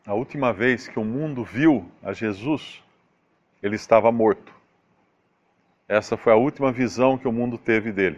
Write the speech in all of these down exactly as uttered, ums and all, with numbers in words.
A última vez que o mundo viu a Jesus, ele estava morto. Essa foi a última visão que o mundo teve dele.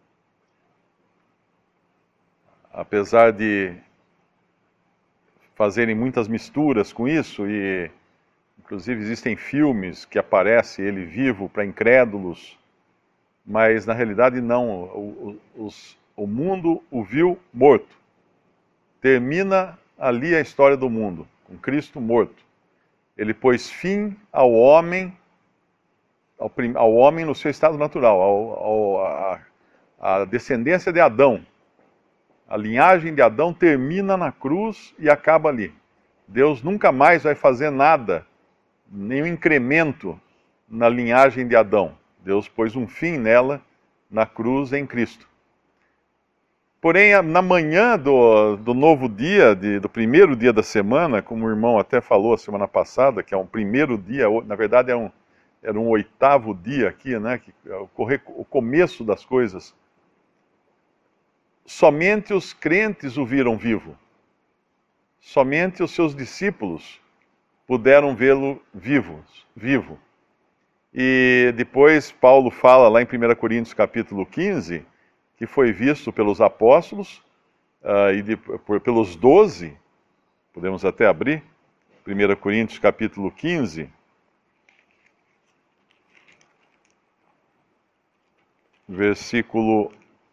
Apesar de fazerem muitas misturas com isso, e inclusive existem filmes que aparece ele vivo para incrédulos, mas na realidade não, o, o, os, o mundo o viu morto. Termina ali a história do mundo, com Cristo morto. Ele pôs fim ao homem, ao, ao homem no seu estado natural, ao, ao, a, a descendência de Adão. A linhagem de Adão termina na cruz e acaba ali. Deus nunca mais vai fazer nada, nenhum incremento na linhagem de Adão. Deus pôs um fim nela na cruz em Cristo. Porém, na manhã do, do novo dia, de, do primeiro dia da semana, como o irmão até falou a semana passada, que é um primeiro dia, na verdade era um, era um oitavo dia aqui, né, que, o, o começo das coisas. Somente os crentes o viram vivo. Somente os seus discípulos puderam vê-lo vivo, vivo. E depois Paulo fala lá em primeira Coríntios capítulo quinze, que foi visto pelos apóstolos uh, e de, por, pelos doze, podemos até abrir, primeira Coríntios capítulo quinze, versículo,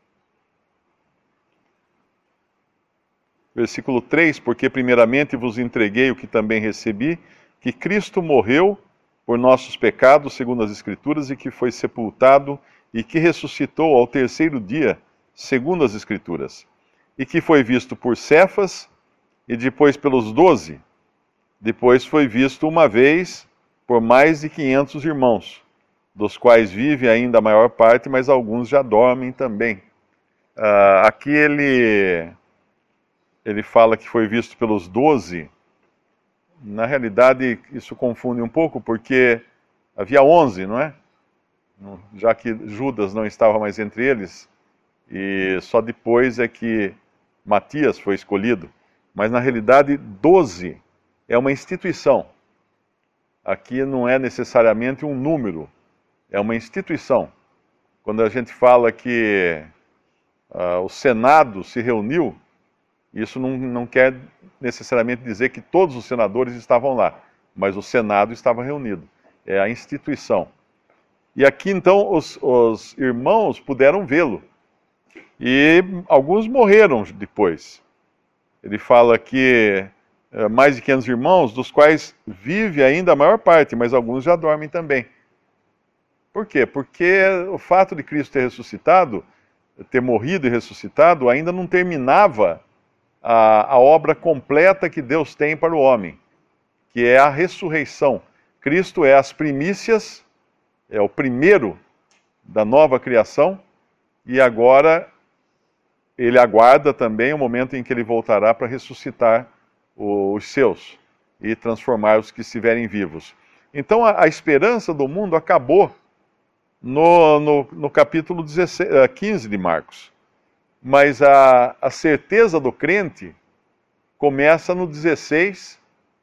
versículo três, porque primeiramente vos entreguei o que também recebi, que Cristo morreu por nossos pecados, segundo as Escrituras, e que foi sepultado e que ressuscitou ao terceiro dia, segundo as Escrituras, e que foi visto por Cefas, e depois pelos doze, depois foi visto uma vez por mais de quinhentos irmãos, dos quais vive ainda a maior parte, mas alguns já dormem também. Uh, aqui ele, ele fala que foi visto pelos doze. Na realidade, isso confunde um pouco, porque havia onze, não é? Já que Judas não estava mais entre eles, e só depois é que Matias foi escolhido. Mas na realidade, doze é uma instituição. Aqui não é necessariamente um número, é uma instituição. Quando a gente fala que uh, o Senado se reuniu, isso não, não quer necessariamente dizer que todos os senadores estavam lá, mas o Senado estava reunido. É a instituição. E aqui, então, os, os irmãos puderam vê-lo. E alguns morreram depois. Ele fala que é, mais de quinhentos irmãos, dos quais vive ainda a maior parte, mas alguns já dormem também. Por quê? Porque o fato de Cristo ter ressuscitado, ter morrido e ressuscitado, ainda não terminava a, a obra completa que Deus tem para o homem, que é a ressurreição. Cristo é as primícias, é o primeiro da nova criação, e agora ele aguarda também o momento em que ele voltará para ressuscitar os seus e transformar os que estiverem vivos. Então a, a esperança do mundo acabou no, no, no capítulo dezesseis, quinze de Marcos. Mas a, a certeza do crente começa no dezesseis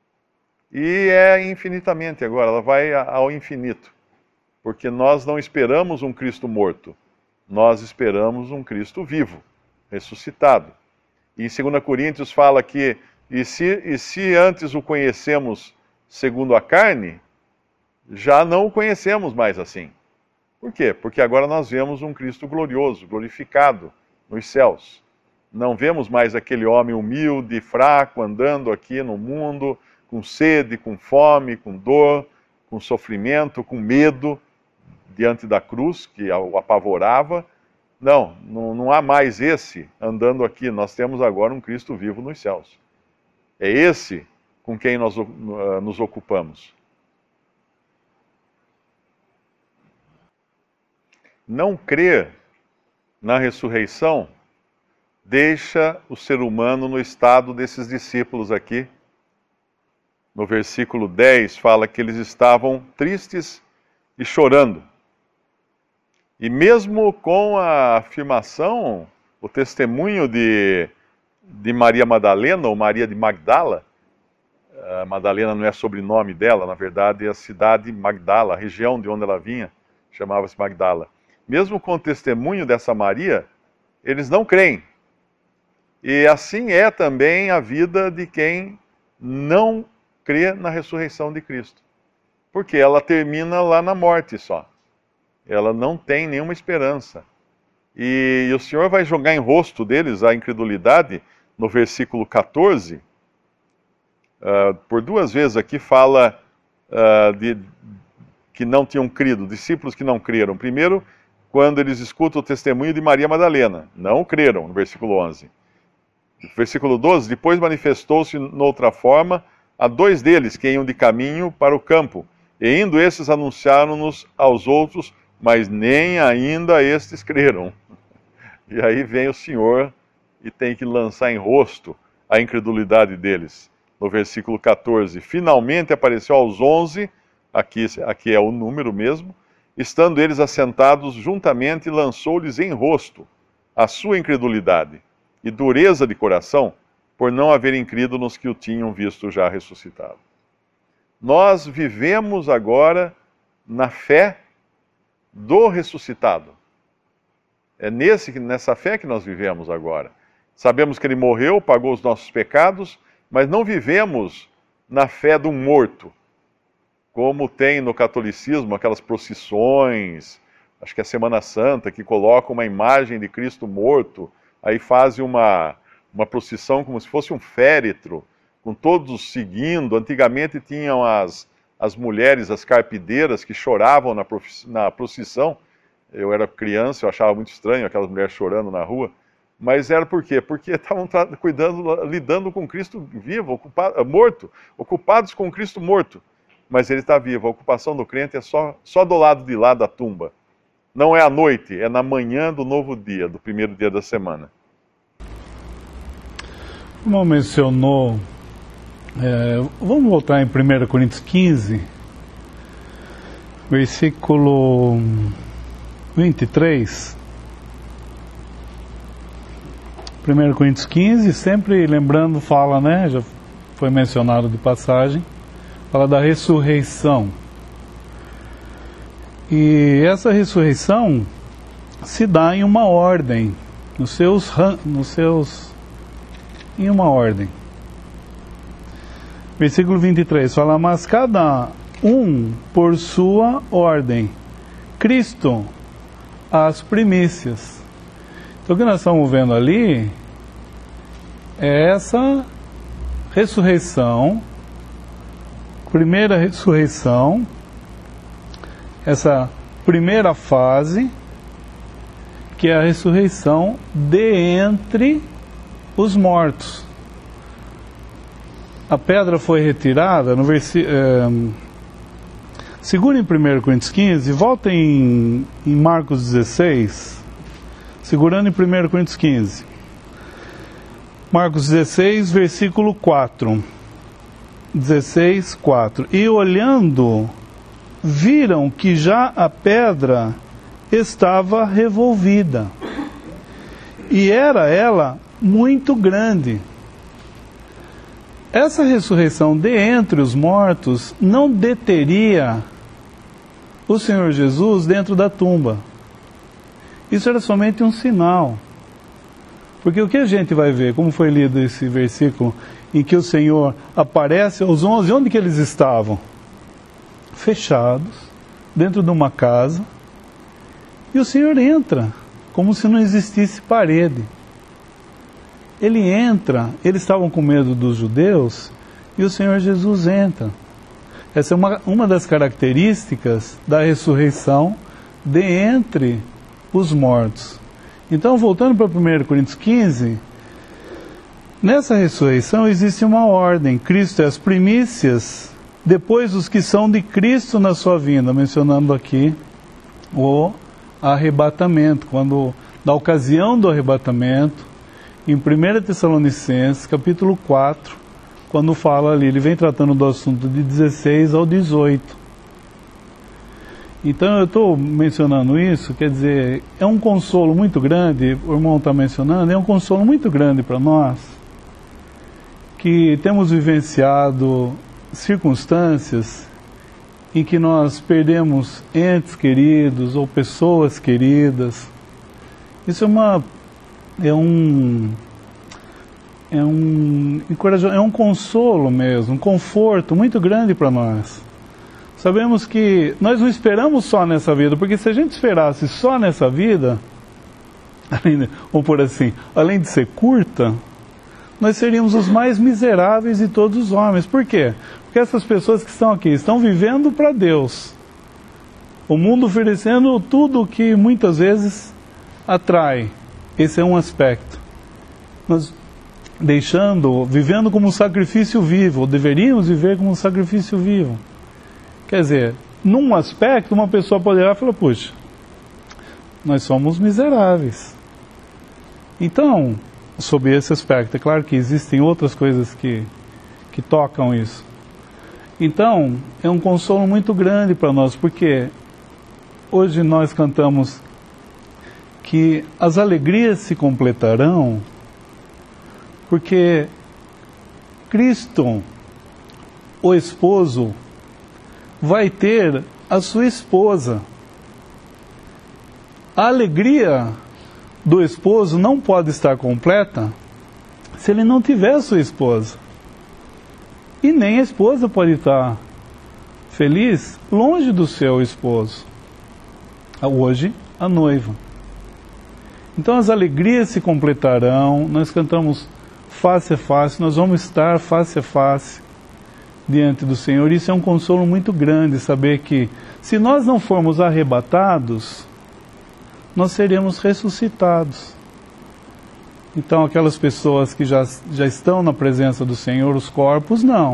e é infinitamente agora, ela vai ao infinito. Porque nós não esperamos um Cristo morto, nós esperamos um Cristo vivo, ressuscitado. E em segunda Coríntios fala que, e se, e se antes o conhecemos segundo a carne, já não o conhecemos mais assim. Por quê? Porque agora nós vemos um Cristo glorioso, glorificado nos céus. Não vemos mais aquele homem humilde, fraco, andando aqui no mundo, com sede, com fome, com dor, com sofrimento, com medo, diante da cruz, que o apavorava. Não, não, não há mais esse andando aqui. Nós temos agora um Cristo vivo nos céus. É esse com quem nós uh, nos ocupamos. Não crer na ressurreição deixa o ser humano no estado desses discípulos aqui. No versículo dez fala que eles estavam tristes e chorando. E mesmo com a afirmação, o testemunho de, de Maria Madalena, ou Maria de Magdala, Uh, Madalena não é sobrenome dela, na verdade é a cidade Magdala, a região de onde ela vinha, chamava-se Magdala. Mesmo com o testemunho dessa Maria, eles não creem. E assim é também a vida de quem não crê na ressurreição de Cristo. Porque ela termina lá na morte só. Ela não tem nenhuma esperança. E, e o Senhor vai jogar em rosto deles a incredulidade no versículo quatorze. Uh, por duas vezes aqui fala uh, de, que não tinham crido, discípulos que não creram. Primeiro, quando eles escutam o testemunho de Maria Madalena. Não creram, no versículo onze. Versículo doze, depois manifestou-se noutra forma a dois deles que iam de caminho para o campo. E indo esses anunciaram-nos aos outros, mas nem ainda estes creram. E aí vem o Senhor e tem que lançar em rosto a incredulidade deles. No versículo quatorze, finalmente apareceu aos onze, aqui, aqui é o número mesmo, estando eles assentados juntamente, lançou-lhes em rosto a sua incredulidade e dureza de coração, por não haverem crido nos que o tinham visto já ressuscitado. Nós vivemos agora na fé do ressuscitado. É nesse, nessa fé que nós vivemos agora. Sabemos que ele morreu, pagou os nossos pecados, mas não vivemos na fé do morto, como tem no catolicismo aquelas procissões, acho que é a Semana Santa, que colocam uma imagem de Cristo morto, aí fazem uma, uma procissão como se fosse um féretro, com todos seguindo. Antigamente tinham as, as mulheres, as carpideiras, que choravam na, na procissão. Eu era criança, eu achava muito estranho aquelas mulheres chorando na rua. Mas era por quê? Porque estavam cuidando, lidando com Cristo vivo, ocupado, morto, ocupados com Cristo morto. Mas ele está vivo. A ocupação do crente é só, só do lado de lá da tumba. Não é à noite, é na manhã do novo dia, do primeiro dia da semana. Como mencionou, é, vamos voltar em primeira Coríntios quinze, versículo vinte e três. primeira Coríntios quinze, sempre lembrando, fala, né, já foi mencionado de passagem, fala da ressurreição. E essa ressurreição se dá em uma ordem, nos seus, nos seus, em uma ordem. Versículo vinte e três fala, mas cada um por sua ordem, Cristo as primícias. Então o que nós estamos vendo ali é essa ressurreição, primeira ressurreição, essa primeira fase, que é a ressurreição de entre os mortos. A pedra foi retirada, no versículo... É, segura em primeira Coríntios quinze, volta em, em Marcos dezesseis, segurando em primeira Coríntios quinze. Marcos dezesseis, versículo quatro. dezesseis, quatro. E olhando, viram que já a pedra estava revolvida, e era ela muito grande. Essa ressurreição de entre os mortos não deteria o Senhor Jesus dentro da tumba. Isso era somente um sinal. Porque o que a gente vai ver, como foi lido esse versículo, em que o Senhor aparece aos onze, onde que eles estavam? Fechados, dentro de uma casa, e o Senhor entra, como se não existisse parede. Ele entra, eles estavam com medo dos judeus, e o Senhor Jesus entra. Essa é uma, uma das características da ressurreição de entre os mortos. Então, voltando para primeira Coríntios quinze, nessa ressurreição existe uma ordem. Cristo é as primícias, depois os que são de Cristo na sua vinda, mencionando aqui o arrebatamento, quando, na ocasião do arrebatamento, em primeira Tessalonicenses, capítulo quatro, quando fala ali, ele vem tratando do assunto de dezesseis ao dezoito. Então eu estou mencionando isso, quer dizer, é um consolo muito grande, o irmão está mencionando, é um consolo muito grande para nós, que temos vivenciado circunstâncias em que nós perdemos entes queridos ou pessoas queridas. Isso é uma é um é um é um consolo mesmo, um conforto muito grande para nós. Sabemos que nós não esperamos só nessa vida, porque se a gente esperasse só nessa vida, vamos por assim, além de ser curta, nós seríamos os mais miseráveis de todos os homens. Por quê? Porque essas pessoas que estão aqui estão vivendo para Deus. O mundo oferecendo tudo o que muitas vezes atrai. Esse é um aspecto. Nós deixando, vivendo como um sacrifício vivo, ou deveríamos viver como um sacrifício vivo. Quer dizer, num aspecto, uma pessoa poderá falar, puxa, nós somos miseráveis. Então, sob esse aspecto, é claro que existem outras coisas que, que tocam isso. Então, é um consolo muito grande para nós, porque hoje nós cantamos que as alegrias se completarão, porque Cristo, o esposo, vai ter a sua esposa. A alegria do esposo não pode estar completa se ele não tiver a sua esposa. E nem a esposa pode estar feliz longe do seu esposo. Hoje, a noiva. Então as alegrias se completarão, nós cantamos face a face, nós vamos estar face a face diante do Senhor. Isso é um consolo muito grande, saber que se nós não formos arrebatados, nós seremos ressuscitados. Então aquelas pessoas que já, já estão na presença do Senhor, os corpos não.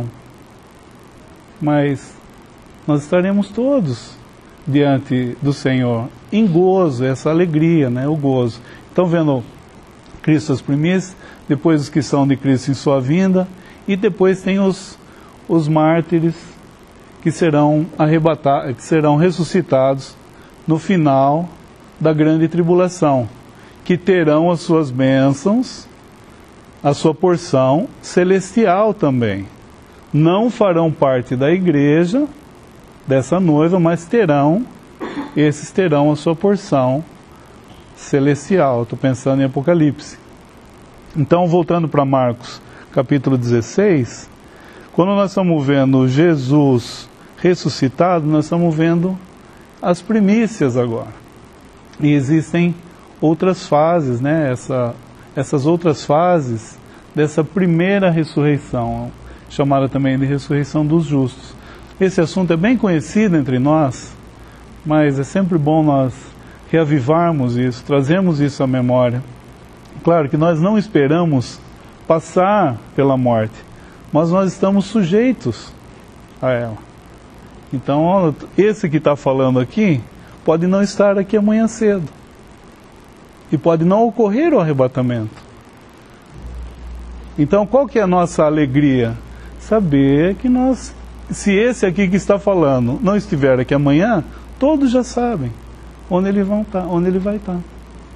Mas nós estaremos todos diante do Senhor, em gozo, essa alegria, né? O gozo. Então vendo Cristo as primícias, depois os que são de Cristo em sua vinda, e depois tem os, os mártires que serão arrebatados, que serão ressuscitados no final da grande tribulação, que terão as suas bênçãos, a sua porção celestial também. Não farão parte da igreja, dessa noiva, mas terão, esses terão a sua porção celestial. Estou pensando em Apocalipse. Então, voltando para Marcos, capítulo dezesseis, quando nós estamos vendo Jesus ressuscitado, nós estamos vendo as primícias agora. E existem outras fases, né? Essa, essas outras fases dessa primeira ressurreição, chamada também de ressurreição dos justos. Esse assunto é bem conhecido entre nós, mas é sempre bom nós reavivarmos isso, trazermos isso à memória. Claro que nós não esperamos passar pela morte, mas nós estamos sujeitos a ela. Então, esse que está falando aqui pode não estar aqui amanhã cedo. E pode não ocorrer o arrebatamento. Então, qual que é a nossa alegria? Saber que nós, se esse aqui que está falando não estiver aqui amanhã, todos já sabem onde ele, vão tá, onde ele vai estar.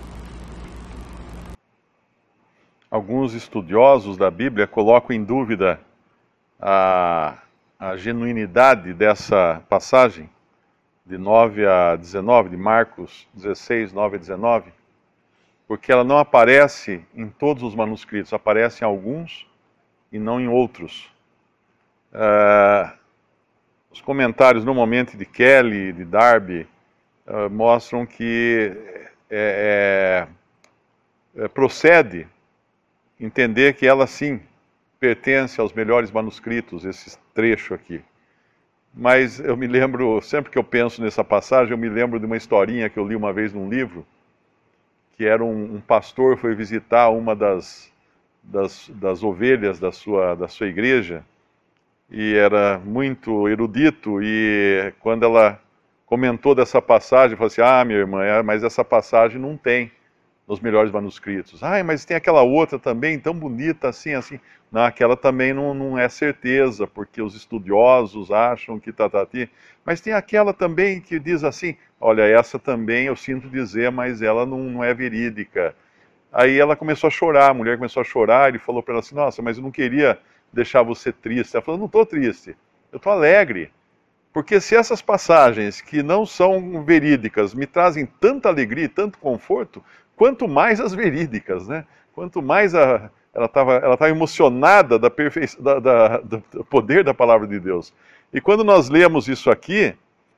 Alguns estudiosos da Bíblia colocam em dúvida a, a genuinidade dessa passagem, de nove a dezenove, de Marcos dezesseis, nove a dezenove, porque ela não aparece em todos os manuscritos, aparece em alguns e não em outros. Uh, os comentários, normalmente, de Kelly, de Darby, uh, mostram que é, é, é, procede entender que ela, sim, pertence aos melhores manuscritos, esse trecho aqui. Mas eu me lembro, sempre que eu penso nessa passagem, eu me lembro de uma historinha que eu li uma vez num livro, que era um, um pastor foi visitar uma das, das, das ovelhas da sua, da sua igreja, e era muito erudito, e quando ela comentou dessa passagem, falou assim, ah, minha irmã, mas essa passagem não tem nos melhores manuscritos. Ah, mas tem aquela outra também, tão bonita assim, assim. Não, aquela também não, não é certeza, porque os estudiosos acham que tá, tá, tá. Mas tem aquela também que diz assim, olha, essa também eu sinto dizer, mas ela não, não é verídica. Aí ela começou a chorar, a mulher começou a chorar, ele falou para ela assim, nossa, mas eu não queria deixar você triste. Ela falou, não estou triste, eu estou alegre. Porque se essas passagens que não são verídicas me trazem tanta alegria e tanto conforto, quanto mais as verídicas, né? Quanto mais a, ela estava ela tava emocionada da perfe... da, da, do poder da palavra de Deus. E quando nós lemos isso aqui,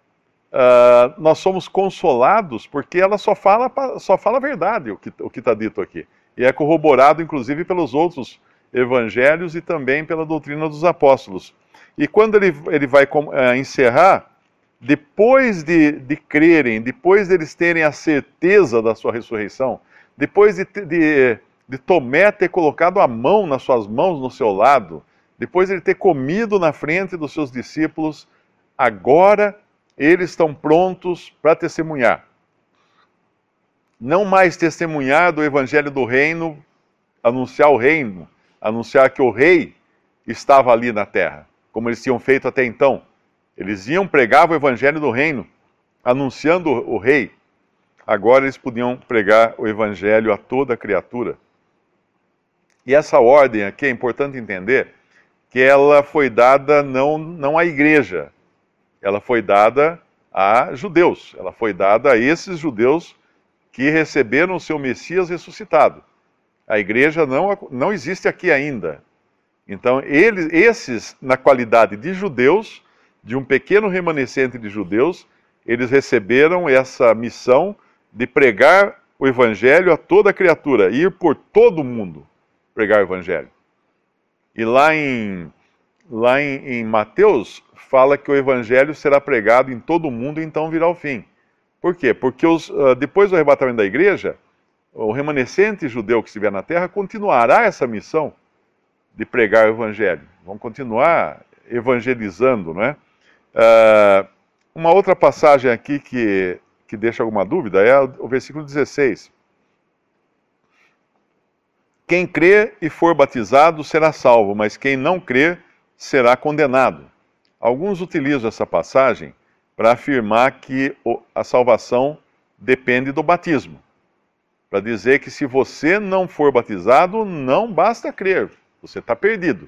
uh, nós somos consolados porque ela só fala, só fala a verdade, o que o que está dito aqui. E é corroborado, inclusive, pelos outros evangelhos e também pela doutrina dos apóstolos. E quando ele, ele vai uh, encerrar, depois de, de crerem, depois de eles terem a certeza da sua ressurreição, depois de, de, de Tomé ter colocado a mão nas suas mãos no seu lado, depois de ele ter comido na frente dos seus discípulos, agora eles estão prontos para testemunhar. Não mais testemunhar do evangelho do reino, anunciar o reino, anunciar que o rei estava ali na terra, como eles tinham feito até então. Eles iam pregar o evangelho do reino, anunciando o rei. Agora eles podiam pregar o evangelho a toda criatura. E essa ordem aqui é importante entender que ela foi dada não, não à igreja, ela foi dada a judeus, ela foi dada a esses judeus que receberam o seu Messias ressuscitado. A igreja não, não existe aqui ainda. Então, eles, esses, na qualidade de judeus, de um pequeno remanescente de judeus, eles receberam essa missão de pregar o evangelho a toda criatura, ir por todo o mundo pregar o evangelho. E lá em, lá em, em Mateus, fala que o evangelho será pregado em todo o mundo e então virá o fim. Por quê? Porque os, uh, depois do arrebatamento da igreja, o remanescente judeu que estiver na terra continuará essa missão de pregar o evangelho. Vão continuar evangelizando, não é? Uh, uma outra passagem aqui que, que deixa alguma dúvida é o versículo dezesseis. Quem crer e for batizado será salvo, mas quem não crer será condenado. Alguns utilizam essa passagem para afirmar que a salvação depende do batismo. Para dizer que se você não for batizado, não basta crer, você está perdido.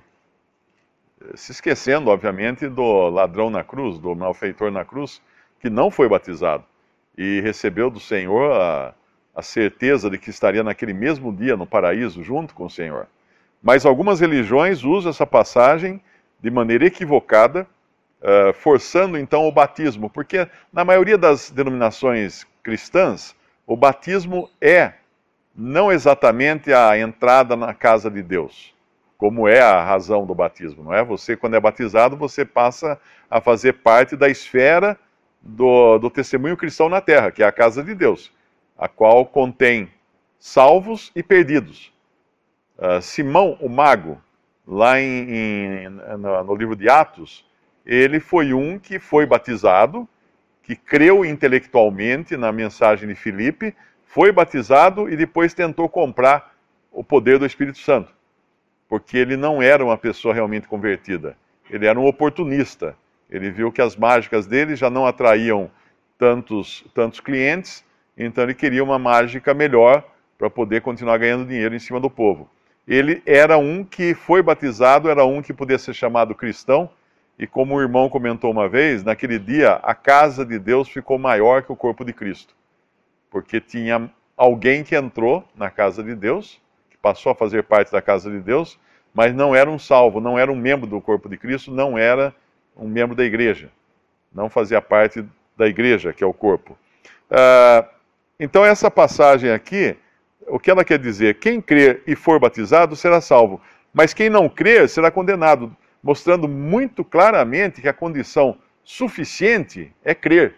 Se esquecendo, obviamente, do ladrão na cruz, do malfeitor na cruz, que não foi batizado e recebeu do Senhor a, a certeza de que estaria naquele mesmo dia no paraíso junto com o Senhor. Mas algumas religiões usam essa passagem de maneira equivocada, Uh, forçando então o batismo, porque na maioria das denominações cristãs, o batismo é não exatamente a entrada na casa de Deus, como é a razão do batismo, não é? Você, quando é batizado, você passa a fazer parte da esfera do, do testemunho cristão na terra, que é a casa de Deus, a qual contém salvos e perdidos. Uh, Simão, o mago, lá em, em, no, no livro de Atos, ele foi um que foi batizado, que creu intelectualmente na mensagem de Filipe, foi batizado e depois tentou comprar o poder do Espírito Santo. Porque ele não era uma pessoa realmente convertida. Ele era um oportunista. Ele viu que as mágicas dele já não atraíam tantos, tantos clientes, então ele queria uma mágica melhor para poder continuar ganhando dinheiro em cima do povo. Ele era um que foi batizado, era um que podia ser chamado cristão, e como o irmão comentou uma vez, naquele dia a casa de Deus ficou maior que o corpo de Cristo. Porque tinha alguém que entrou na casa de Deus, que passou a fazer parte da casa de Deus, mas não era um salvo, não era um membro do corpo de Cristo, não era um membro da igreja. Não fazia parte da igreja, que é o corpo. Uh, então essa passagem aqui, o que ela quer dizer? Quem crer e for batizado será salvo, mas quem não crer será condenado. Mostrando muito claramente que a condição suficiente é crer.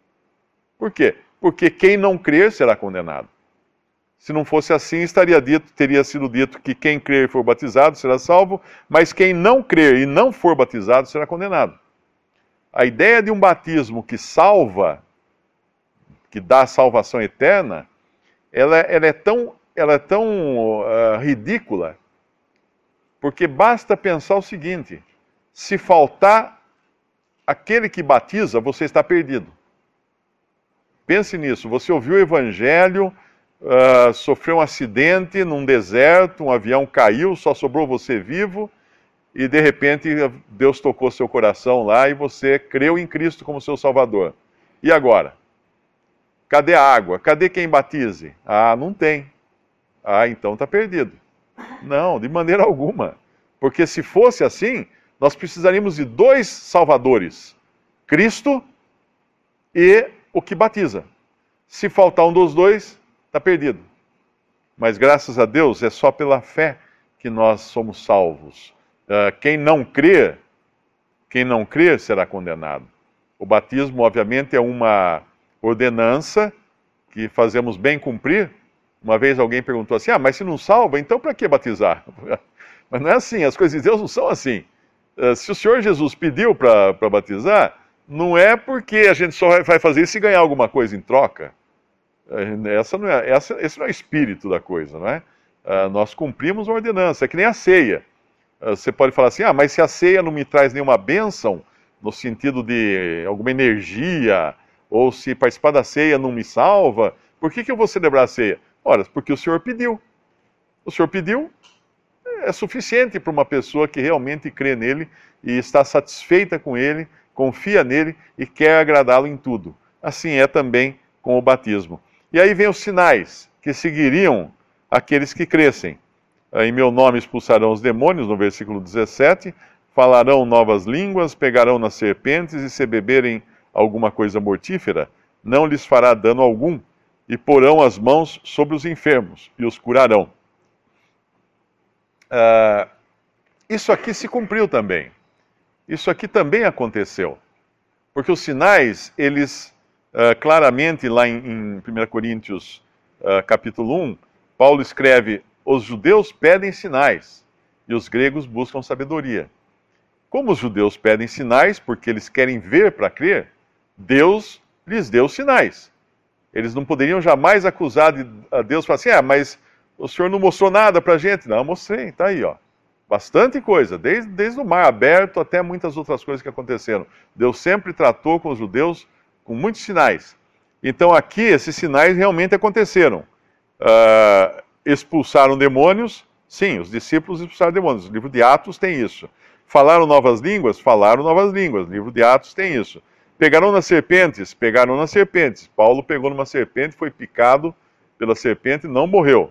Por quê? Porque quem não crer será condenado. Se não fosse assim, estaria dito, teria sido dito que quem crer e for batizado será salvo, mas quem não crer e não for batizado será condenado. A ideia de um batismo que salva, que dá a salvação eterna, ela, ela é tão, ela é tão uh, ridícula, porque basta pensar o seguinte: se faltar aquele que batiza, você está perdido. Pense nisso, você ouviu o evangelho, uh, sofreu um acidente num deserto, um avião caiu, só sobrou você vivo, e de repente Deus tocou seu coração lá e você creu em Cristo como seu Salvador. E agora? Cadê a água? Cadê quem batize? Ah, não tem. Ah, então está perdido. Não, de maneira alguma. Porque se fosse assim, nós precisaríamos de dois salvadores. Cristo e o que batiza. Se faltar um dos dois, está perdido. Mas graças a Deus, é só pela fé que nós somos salvos. Uh, quem não crer, quem não crer será condenado. O batismo, obviamente, é uma ordenança que fazemos bem cumprir. Uma vez alguém perguntou assim, ah, mas se não salva, então para que batizar? Mas não é assim, as coisas de Deus não são assim. Uh, se o Senhor Jesus pediu para batizar, não é porque a gente só vai fazer isso e ganhar alguma coisa em troca. Uh, essa não é, essa, esse não é o espírito da coisa, não é? Uh, nós cumprimos uma ordenança, é que nem a ceia. Uh, você pode falar assim, ah, mas se a ceia não me traz nenhuma bênção, no sentido de alguma energia, ou se participar da ceia não me salva, por que, que eu vou celebrar a ceia? Ora, porque o Senhor pediu. O Senhor pediu, é suficiente para uma pessoa que realmente crê nele e está satisfeita com ele, confia nele e quer agradá-lo em tudo. Assim é também com o batismo. E aí vem os sinais que seguiriam aqueles que crescem. Em meu nome expulsarão os demônios, no versículo dezessete, falarão novas línguas, pegarão nas serpentes e se beberem alguma coisa mortífera, não lhes fará dano algum, e porão as mãos sobre os enfermos e os curarão. Uh, isso aqui se cumpriu também. Isso aqui também aconteceu. Porque os sinais, eles, uh, claramente, lá em, em primeira Coríntios, uh, capítulo um, Paulo escreve, os judeus pedem sinais e os gregos buscam sabedoria. Como os judeus pedem sinais, porque eles querem ver para crer, Deus lhes deu sinais. Eles não poderiam jamais acusar de, a Deus e falar assim, ah, mas o Senhor não mostrou nada para a gente. Não, eu mostrei, está aí, ó. Bastante coisa, desde, desde o mar aberto até muitas outras coisas que aconteceram. Deus sempre tratou com os judeus com muitos sinais. Então aqui, esses sinais realmente aconteceram. Uh, expulsaram demônios, sim, os discípulos expulsaram demônios. O livro de Atos tem isso. Falaram novas línguas? Falaram novas línguas. O livro de Atos tem isso. Pegaram nas serpentes? Pegaram nas serpentes. Paulo pegou numa serpente, foi picado pela serpente e não morreu.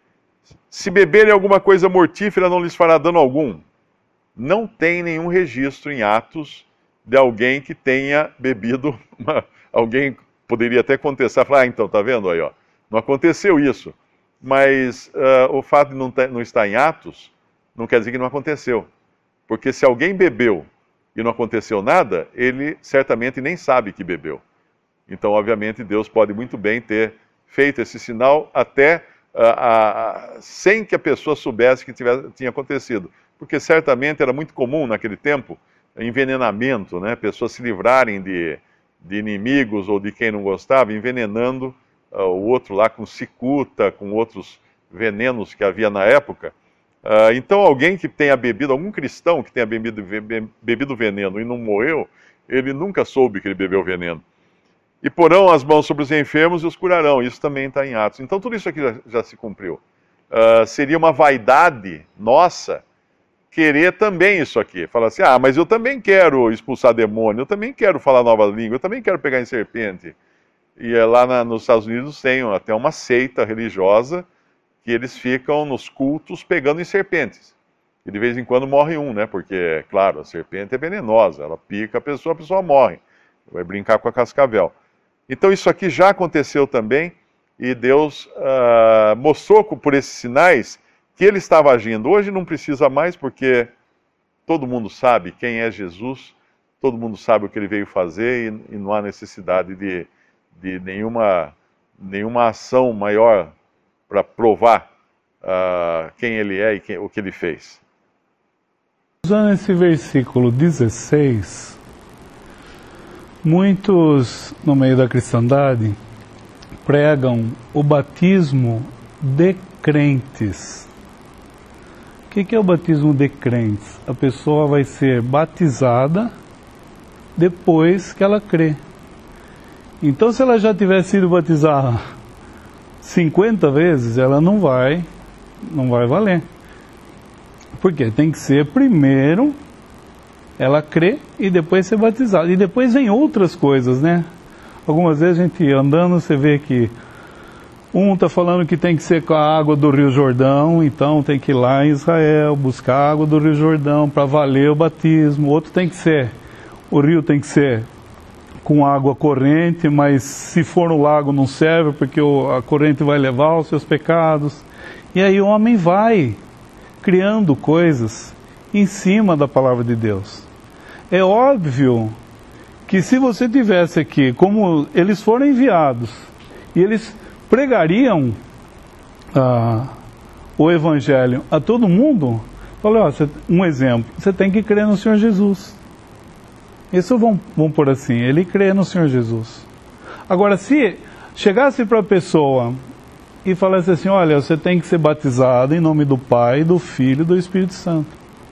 Se beberem alguma coisa mortífera, não lhes fará dano algum. Não tem nenhum registro em Atos de alguém que tenha bebido. Uma... Alguém poderia até contestar, falar, ah, então, tá vendo aí, ó. Não aconteceu isso. Mas uh, o fato de não, ter, não estar em Atos, não quer dizer que não aconteceu. Porque se alguém bebeu e não aconteceu nada, ele certamente nem sabe que bebeu. Então, obviamente, Deus pode muito bem ter feito esse sinal até uh, uh, uh, sem que a pessoa soubesse que tivesse, tinha acontecido. Porque certamente era muito comum naquele tempo envenenamento, né? Pessoas se livrarem de, de inimigos ou de quem não gostava, envenenando uh, o outro lá com cicuta, com outros venenos que havia na época. Uh, então alguém que tenha bebido, algum cristão que tenha bebido, bebido veneno e não morreu, ele nunca soube que ele bebeu veneno. E porão as mãos sobre os enfermos e os curarão. Isso também está em Atos. Então tudo isso aqui já, já se cumpriu. Uh, seria uma vaidade nossa querer também isso aqui. Falar assim, ah, mas eu também quero expulsar demônio, eu também quero falar nova língua, eu também quero pegar em serpente. E é, lá na, nos Estados Unidos tem até uma seita religiosa que eles ficam nos cultos pegando em serpentes. E de vez em quando morre um, né? Porque, claro, a serpente é venenosa, ela pica a pessoa, a pessoa morre. Vai brincar com a cascavel. Então isso aqui já aconteceu também, e Deus uh, mostrou por esses sinais que ele estava agindo. Hoje não precisa mais, porque todo mundo sabe quem é Jesus, todo mundo sabe o que ele veio fazer, e, e não há necessidade de, de nenhuma, nenhuma ação maior para provar uh, quem ele é e quem, o que ele fez. Usando esse versículo dezesseis, muitos no meio da cristandade pregam o batismo de crentes. O que, que é o batismo de crentes? A pessoa vai ser batizada depois que ela crê. Então, se ela já tiver sido batizada cinquenta vezes, ela não vai, não vai valer. Porque tem que ser primeiro ela crer e depois ser batizada. E depois vem outras coisas, né? Algumas vezes a gente andando, você vê que um está falando que tem que ser com a água do Rio Jordão, então tem que ir lá em Israel, buscar a água do Rio Jordão para valer o batismo. Outro tem que ser, o rio tem que ser com água corrente, mas se for no lago não serve, porque a corrente vai levar os seus pecados. E aí o homem vai criando coisas em cima da palavra de Deus. É óbvio que se você tivesse aqui, como eles foram enviados, e eles pregariam ah, o Evangelho a todo mundo, falei, ó, você, um exemplo, você tem que crer no Senhor Jesus. Isso vamos, vamos por assim, ele crê no Senhor Jesus. Agora, se chegasse para a pessoa e falasse assim, olha, você tem que ser batizado em nome do Pai, do Filho e do Espírito Santo.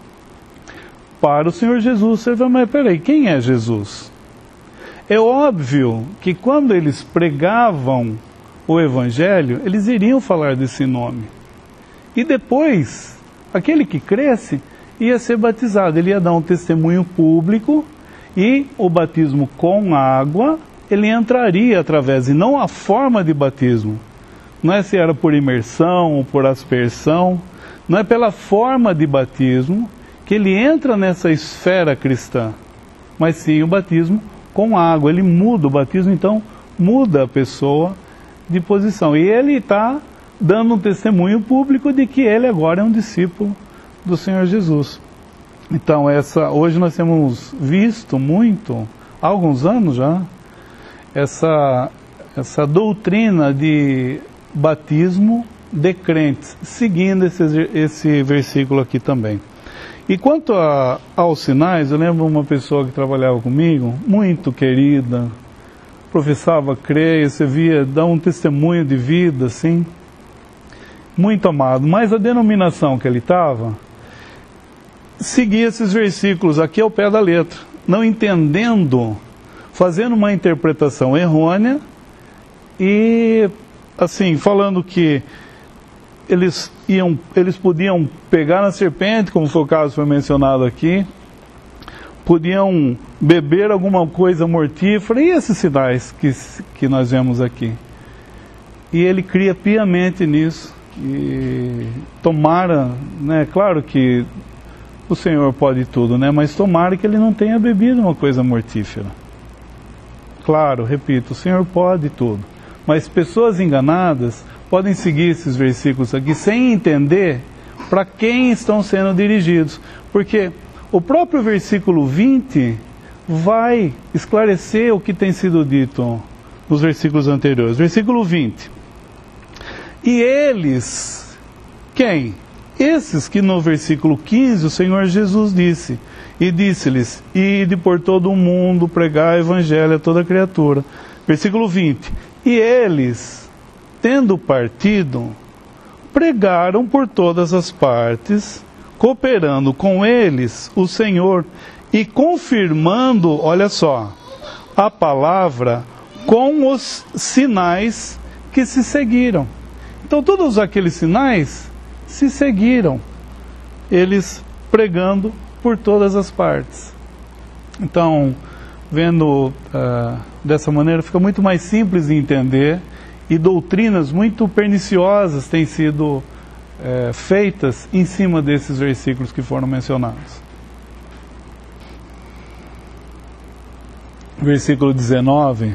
Para o Senhor Jesus, você vai, mas peraí, quem é Jesus? É óbvio que quando eles pregavam o Evangelho, eles iriam falar desse nome. E depois, aquele que cresce ia ser batizado, ele ia dar um testemunho público, e o batismo com água, ele entraria através, e não a forma de batismo. Não é se era por imersão ou por aspersão, não é pela forma de batismo que ele entra nessa esfera cristã, mas sim o batismo com água. Ele muda o batismo, então muda a pessoa de posição. E ele está dando um testemunho público de que ele agora é um discípulo do Senhor Jesus. Então, essa, hoje nós temos visto muito, há alguns anos já, essa, essa doutrina de batismo de crentes, seguindo esse, esse versículo aqui também. E quanto a, aos sinais, eu lembro uma pessoa que trabalhava comigo, muito querida, professava crer, você via, dá um testemunho de vida, assim, muito amado, mas a denominação que ele estava, seguia esses versículos aqui ao pé da letra, não entendendo, fazendo uma interpretação errônea e, assim, falando que eles, iam, eles podiam pegar na serpente, como foi o caso que foi mencionado aqui, podiam beber alguma coisa mortífera, e esses sinais que, que nós vemos aqui. E ele cria piamente nisso, e tomara, né, claro que o Senhor pode tudo, né? Mas tomara que ele não tenha bebido uma coisa mortífera. Claro, repito, o Senhor pode tudo. Mas pessoas enganadas podem seguir esses versículos aqui sem entender para quem estão sendo dirigidos. Porque o próprio versículo vinte vai esclarecer o que tem sido dito nos versículos anteriores. Versículo vinte. E eles, quem? Esses que no versículo quinze o Senhor Jesus disse, e disse-lhes, ide por todo o mundo pregar o evangelho a toda criatura. Versículo vinte, e eles, tendo partido, pregaram por todas as partes, cooperando com eles o Senhor, e confirmando, olha só, a palavra com os sinais que se seguiram. Então todos aqueles sinais se seguiram, eles pregando por todas as partes. Então, vendo uh, dessa maneira, fica muito mais simples de entender, e doutrinas muito perniciosas têm sido uh, feitas em cima desses versículos que foram mencionados. Versículo dezenove,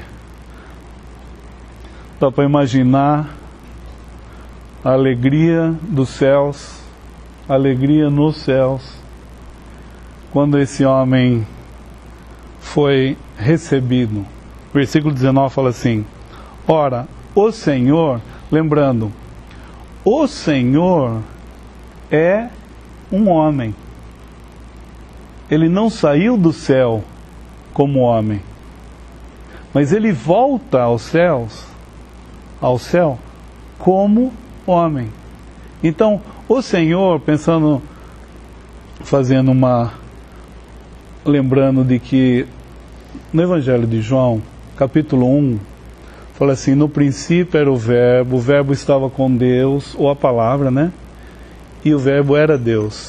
dá para imaginar a alegria dos céus, a alegria nos céus, quando esse homem foi recebido. Versículo dezenove fala assim, ora, o Senhor, lembrando, o Senhor é um homem. Ele não saiu do céu como homem, mas ele volta aos céus, ao céu, como homem. Então, o Senhor, pensando, fazendo uma, lembrando de que no Evangelho de João, capítulo um, fala assim, no princípio era o verbo, o verbo estava com Deus, ou a palavra, né? E o verbo era Deus.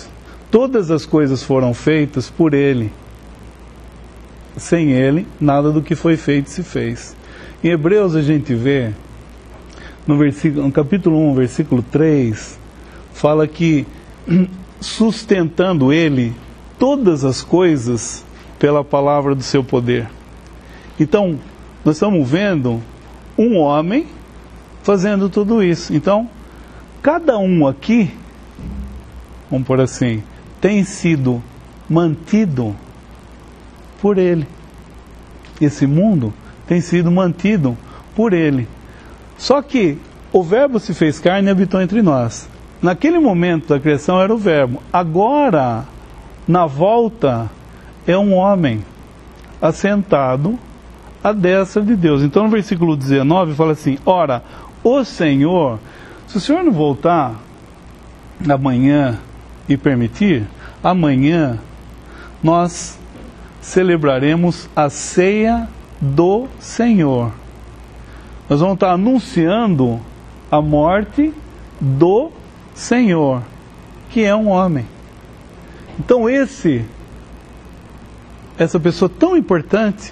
todas as coisas foram feitas por Ele. Sem Ele, nada do que foi feito se fez. Em Hebreus a gente vê, no, versículo, no capítulo um, versículo três, fala que sustentando Ele todas as coisas pela palavra do seu poder. Então, nós estamos vendo um homem fazendo tudo isso. Então, cada um aqui, vamos por assim, tem sido mantido por Ele. Esse mundo tem sido mantido por Ele. Só que o Verbo se fez carne e habitou entre nós. Naquele momento da criação era o Verbo. Agora, na volta, é um homem assentado à destra de Deus. Então no versículo dezenove fala assim: ora, o Senhor, se o Senhor não voltar amanhã e permitir, amanhã nós celebraremos a ceia do Senhor. Nós vamos estar anunciando a morte do Senhor, que é um homem. Então esse, essa pessoa tão importante,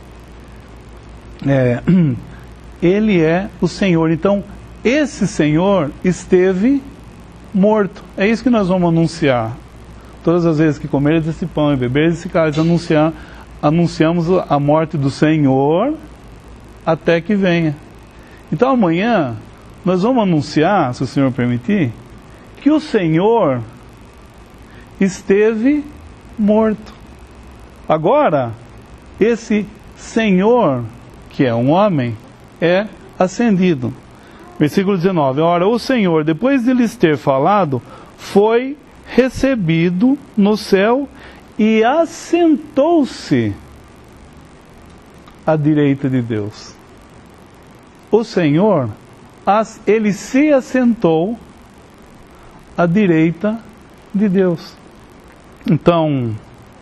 é, ele é o Senhor. Então esse Senhor esteve morto. É isso que nós vamos anunciar. Todas as vezes que comeres esse pão e beberes esse cálice, anunciar, anunciamos a morte do Senhor até que venha. Então amanhã nós vamos anunciar, se o Senhor permitir, que o Senhor esteve morto. Agora, esse Senhor, que é um homem, é ascendido. Versículo dezenove. Ora, o Senhor, depois de lhes ter falado, foi recebido no céu e assentou-se à direita de Deus. O Senhor, ele se assentou à direita de Deus. Então,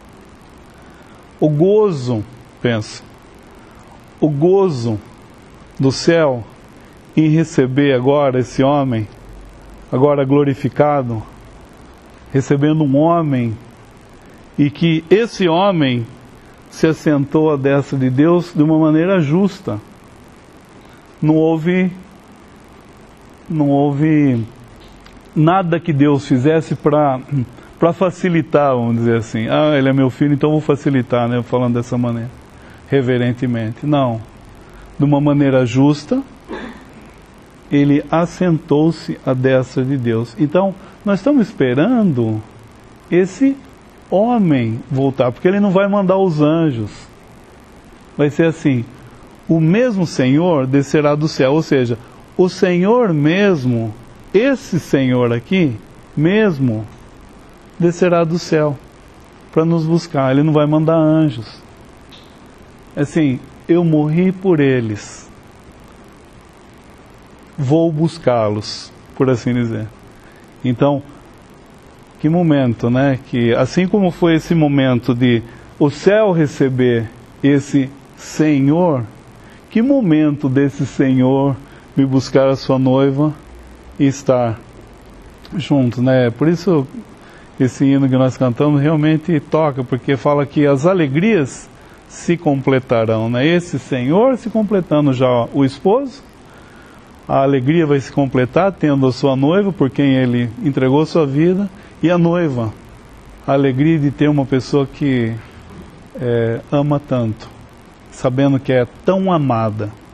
o gozo, pensa, o gozo do céu em receber agora esse homem, agora glorificado, recebendo um homem, e que esse homem se assentou à destra de Deus de uma maneira justa. Não houve, não houve nada que Deus fizesse para para facilitar, vamos dizer assim. Ah, ele é meu filho, então vou facilitar, né? Falando dessa maneira, reverentemente. Não. De uma maneira justa, ele assentou-se à destra de Deus. Então, nós estamos esperando esse homem voltar, porque ele não vai mandar os anjos. Vai ser assim: o mesmo Senhor descerá do céu, ou seja, o Senhor mesmo, esse Senhor aqui, mesmo, descerá do céu para nos buscar. Ele não vai mandar anjos. Assim, eu morri por eles, vou buscá-los, por assim dizer. Então, que momento, né? Que assim como foi esse momento de o céu receber esse Senhor, que momento desse Senhor me buscar a sua noiva e estar juntos, né? Por isso esse hino que nós cantamos realmente toca, porque fala que as alegrias se completarão, né? Esse Senhor se completando já o esposo, a alegria vai se completar tendo a sua noiva, por quem ele entregou sua vida, e a noiva, a alegria de ter uma pessoa que é, ama tanto, sabendo que é tão amada.